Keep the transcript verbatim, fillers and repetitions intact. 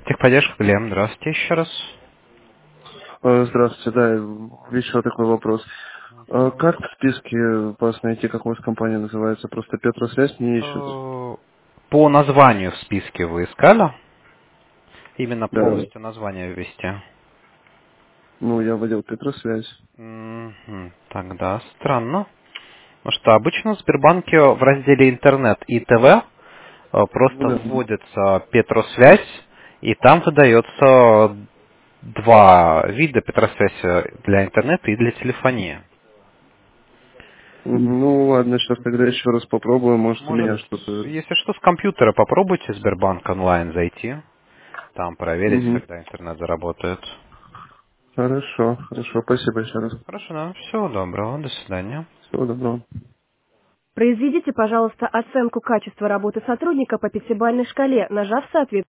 Техподдержка, Глеб, здравствуйте еще раз. Э, Здравствуйте, да, еще такой вопрос. Э, Как в списке вас найти, как у вас компания называется? Просто Петросвязь не ищет. Э, По названию в списке вы искали? Именно Да. полностью название ввести. Ну, я вводил Петросвязь. Мгм, Тогда странно. Потому что обычно в Сбербанке в разделе интернет и ТВ э, Ну просто да. вводится Петросвязь, и там выдается два вида Петросвязи для интернета и для телефонии. Мгм. Ну ладно, сейчас тогда еще раз попробую, может у Может, меня что-то. если что, с компьютера попробуйте Сбербанк онлайн зайти, там проверить, Мгм. когда интернет заработает. Хорошо, хорошо, спасибо еще раз. Хорошо, да. Всего доброго. До свидания. Всего доброго. Произведите, пожалуйста, оценку качества работы сотрудника по пятибалльной шкале, нажав соответствующий